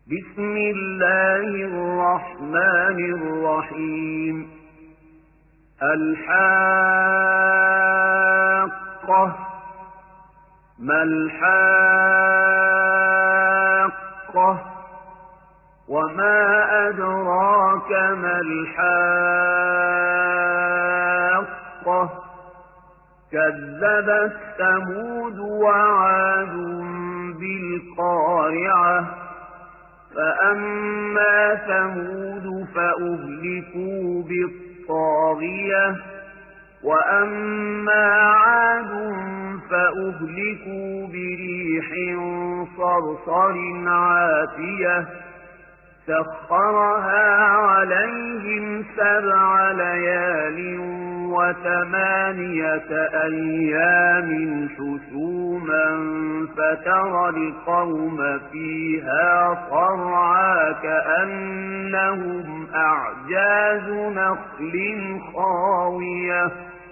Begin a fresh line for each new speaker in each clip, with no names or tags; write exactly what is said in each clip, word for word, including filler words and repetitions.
بسم الله الرحمن الرحيم. الحاقة. ما الحاقة؟ وما أدراك ما الحاقة؟ كذبت ثمود وعاد بالقارعة. فأما ثمود فأهلكوا بالطاغية، وأما عاد فأهلكوا بريح صرصر عاتية سخرها عليهم سبع ليال وثمانية أيام حسوما فترى القوم فيها صرعى كأنهم أعجاز نخل خاوية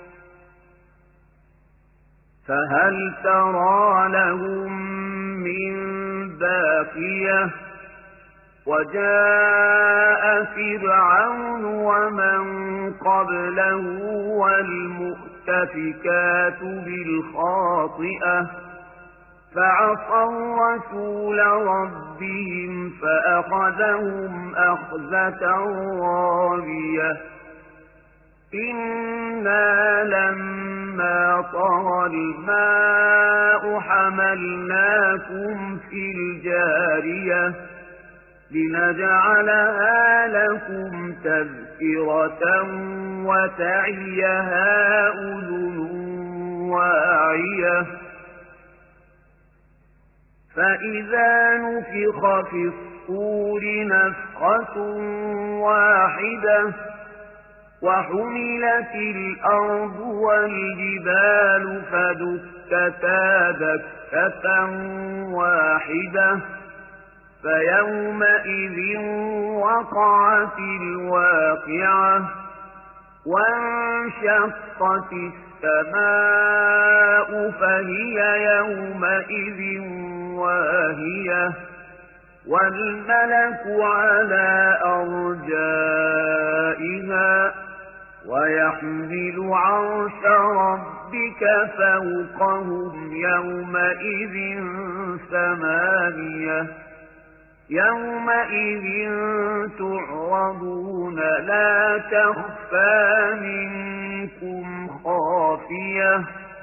فهل ترى لهم من باقية؟ وجاء فرعون ومن قبله والمؤتفكات بالخاطئة فعصوا رسول ربهم فأخذهم أخذة رابية. إنا لما طغى الماء حملناكم في الجارية لنجعلها لكم تذكرة وتعيها أذن واعية. فإذا نفخ في الصور نفخة واحدة وحملت الأرض والجبال فدكتا دكة واحدة فيومئذ وقعت الواقعة وانشقت السماء فهي يومئذ واهية والملك على أرجائها ويحمل عرش ربك فوقهم يومئذ ثمانية. يومئذ تعرضون لا تخفى منكم خافية.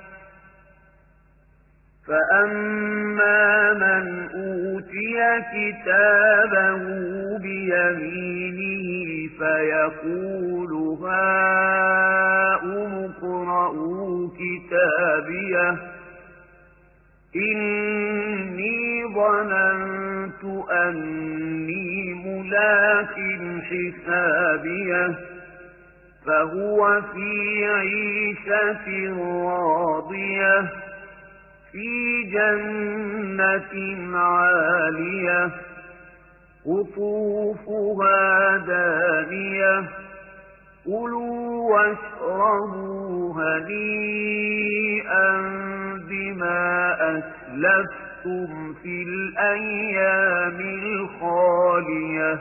فأما من أوتي كتابه بيمينه فيقول هاؤم اقرءوا كتابيه إني ظننت أني ملاق حسابيه فهو في عيشة راضية في جنة عالية قطوفها دانية كلوا واشربوا هنيئا بما أسلفتم في الأيام الخالية.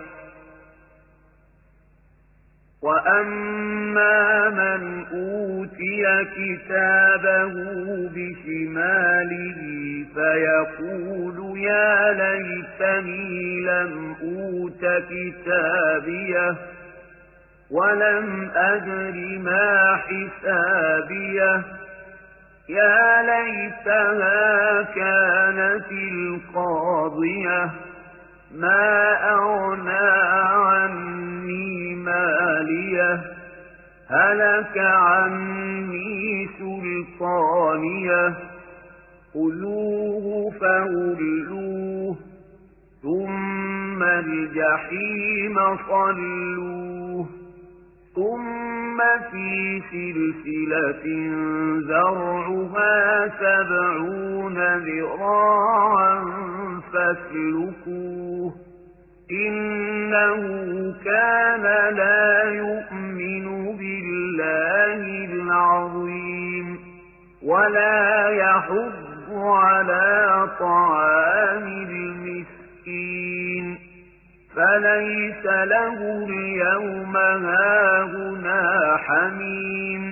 وأما من أوتي كتابه بشماله فيقول يا ليتني لم أوت كتابيه ولم أدر ما حسابيه يا ليتها كانت القاضية ما أغنى عني ماليه هلك عني سلطانيه خذوه فغلوه ثم الجحيم صلوه ثم في سلسلة ذرعها سبعون ذراعا فاسلكوه إنه كان لا يؤمن بالله العظيم ولا يحض على طعام المسكين فليس له اليوم هاهنا حميم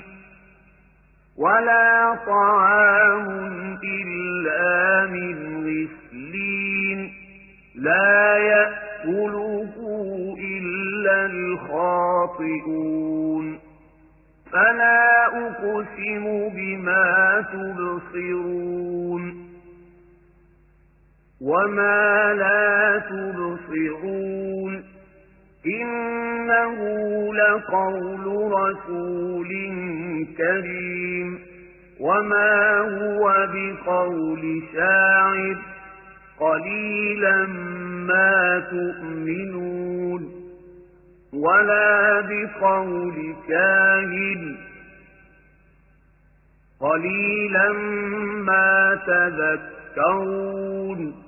ولا طعام إلا من غسلين لا يأكله إلا الخاطئون فلا أقسم بما تبصرون وما لا تبصرون إنه لقول رسول كريم وما هو بقول شاعر قليلا ما تؤمنون ولا بقول كاهن قليلا ما تذكرون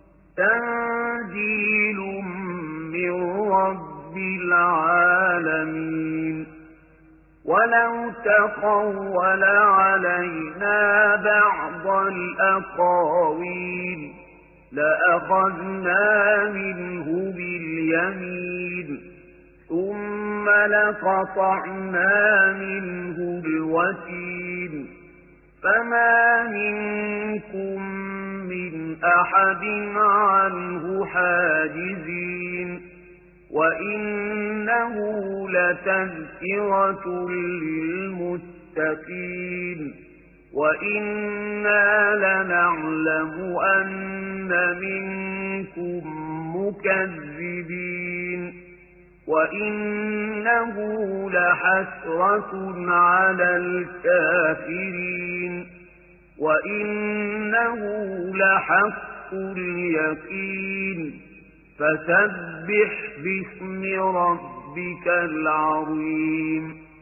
تنزيل من رب العالمين ولو تقول علينا بعض الأقاويل لأخذنا منه باليمين ثم لقطعنا منه الوتين فما منكم من أحد عنه حاجزين وإنه لتذكرة للمتقين وإنا لنعلم أن منكم مكذبين وإنه لحسرة على الكافرين وإنه لحق اليقين فسبح باسم ربك العظيم